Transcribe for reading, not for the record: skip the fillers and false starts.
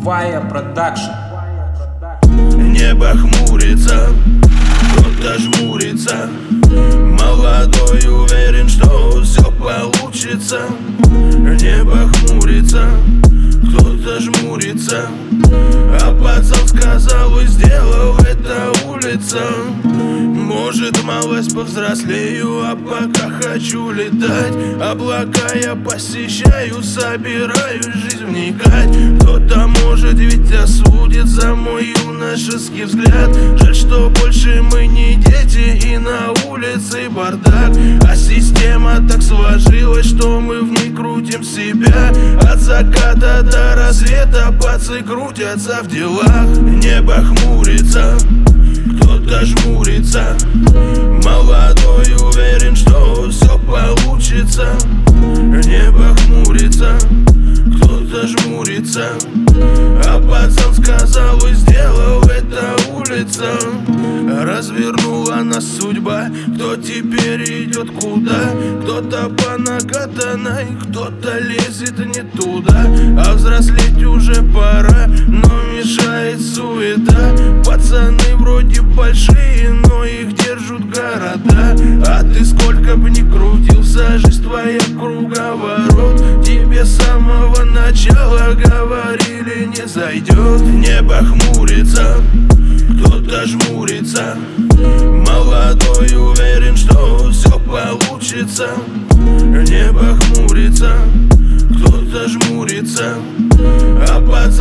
Вая Продакшн. Небо хмурится, кто-то жмурится. Молодой уверен, что все получится. Небо хмурится, кто-то жмурится. А пацан сказал и сделал, это улица. Может, малость повзрослею, а пока хочу летать. Облака я посещаю, собираюсь в жизнь вникать. Кто-то может ведь осудит за мой юношеский взгляд. Жаль, что больше мы не дети и на улице бардак. А система так сложилась, что мы в ней крутим себя. От заката до рассвета пацы крутятся в делах. Небо хмурится, кто-то жмурится. Молодой уверен, что все получится. Небо хмурится, кто-то жмурится. А пацан сказал и сделал, это улица. Развернула нас судьба, кто теперь идет куда? Кто-то по накатанной, кто-то лезет не туда. А взрослеть уже пора, но мешает суета. Пацаны вроде большие, но их держат города. А ты сколько бы ни крутился, жизнь твоя круговорот. Тебе с самого начала говорили, не зайдет. Небо хмурится, кто-то жмурится. Молодой уверен, что все получится. Небо хмурится, кто-то жмурится. А пацан